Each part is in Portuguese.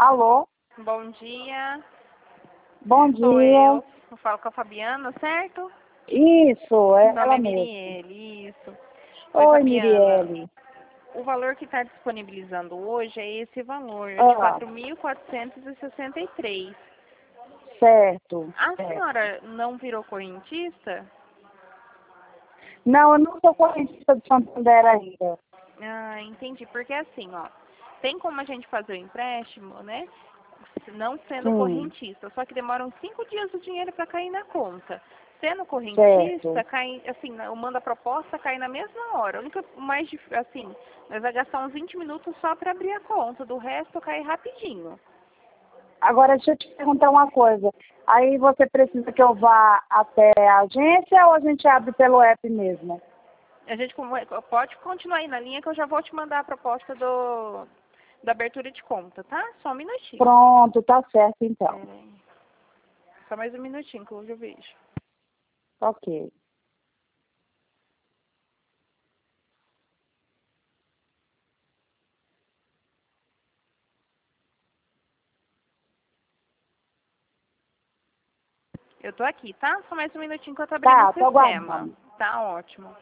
Alô? Bom dia, Bom sou dia. eu falo com a Fabiana, certo? Isso, é Meu nome ela é mesma. Mirielle, isso. Oi, Oi, Fabiana. Mirielle. O valor que está disponibilizando hoje é esse valor, é de Ah, 4.463. certo, A certo. senhora não virou correntista? Não, eu não sou correntista de Santander ainda. Ah, entendi. Porque assim, ó, tem como a gente fazer o empréstimo, né? Não sendo Sim, correntista, só que demoram 5 dias o dinheiro para cair na conta. Sendo correntista, certo. cai, assim, eu mando a proposta, cai na mesma hora. A única, assim, nós vai gastar uns 20 minutos só para abrir a conta, do resto cai rapidinho. Agora, deixa eu te perguntar uma coisa. Aí você precisa que eu vá até a agência ou a gente abre pelo app mesmo? A gente pode continuar aí na linha que eu já vou te mandar a proposta da abertura de conta, tá? Só um minutinho. Pronto, tá certo então. Pera aí. Só mais um minutinho que hoje eu vejo. Ok. Eu tô aqui, tá? Só mais um minutinho que eu tô abrindo o Tá, tô sistema. aguardando. Tá ótimo.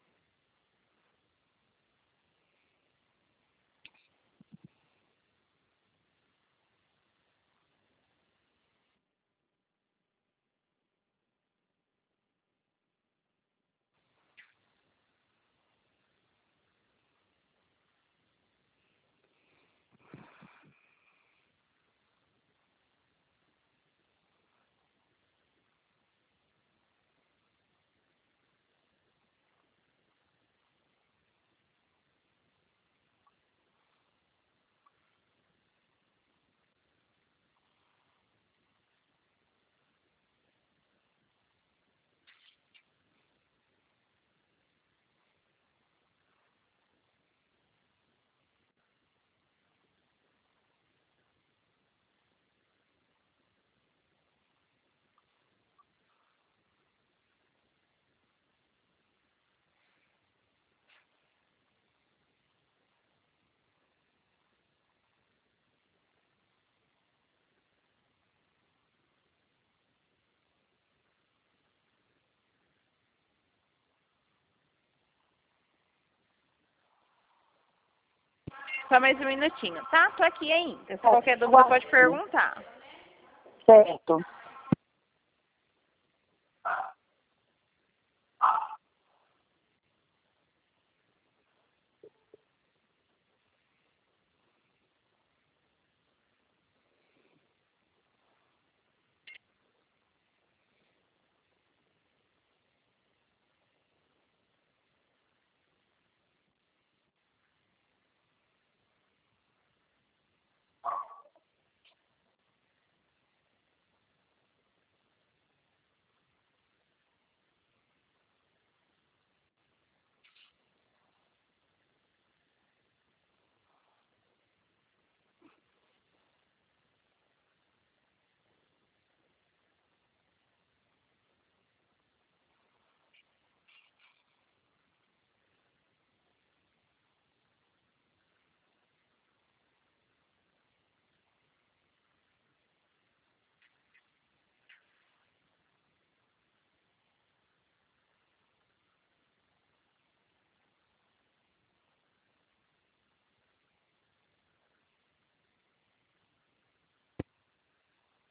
Só mais um minutinho, tá? Tô aqui ainda. Se qualquer Tô dúvida pode aguardando. perguntar. Certo.